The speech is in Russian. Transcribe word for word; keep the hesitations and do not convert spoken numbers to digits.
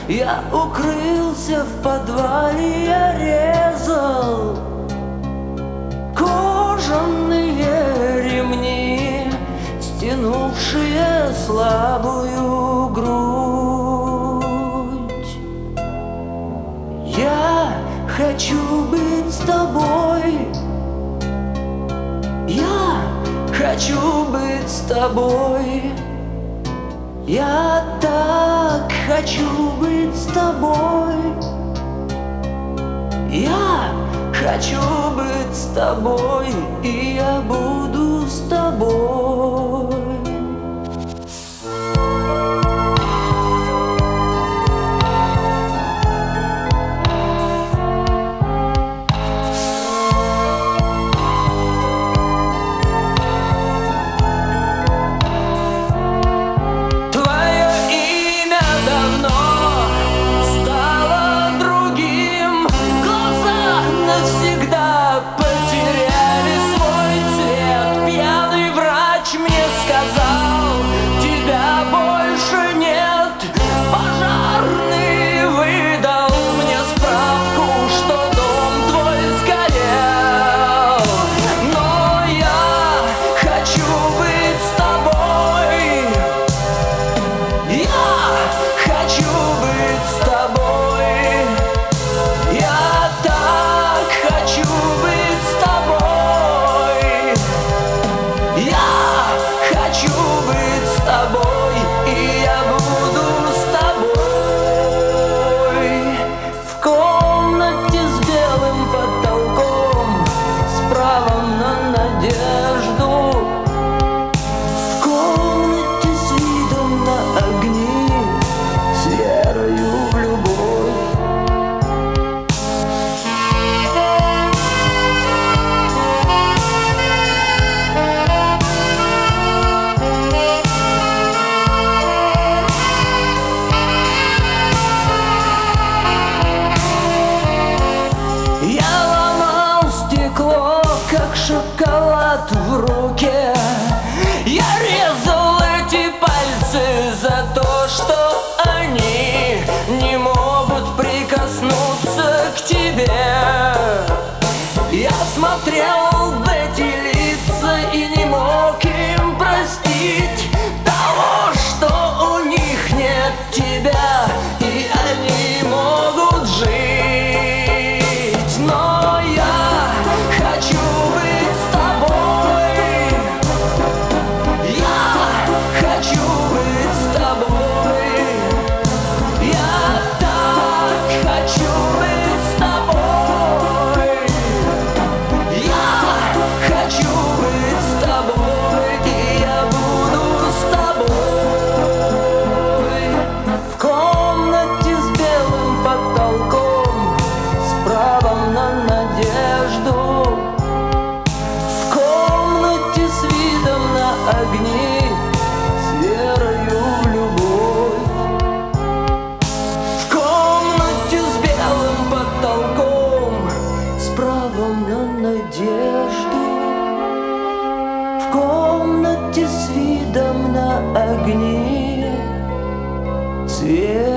Я укрылся в подвале, я резал кожаные ремни, стянувшие слабую грудь. Я хочу быть с тобой, я хочу быть с тобой, я так хочу быть с тобой, я хочу быть с тобой, и я буду с тобой. Шоколад в руке, я резал эти пальцы за то, что они не могут прикоснуться к тебе. Я смотрел в эти лица и не мог им простить того, что у них нет тебя, и они могут жить. Но я хочу быть с тобой, я хочу быть с тобой, я так хочу быть с тобой, я хочу быть с тобой, и я буду с тобой. В комнате с белым потолком, с правом на надежду, в комнате с видом на огни, с верою в любовь. В комнате с белым потолком, с правом на надежду, в комнате с видом на огни, с верою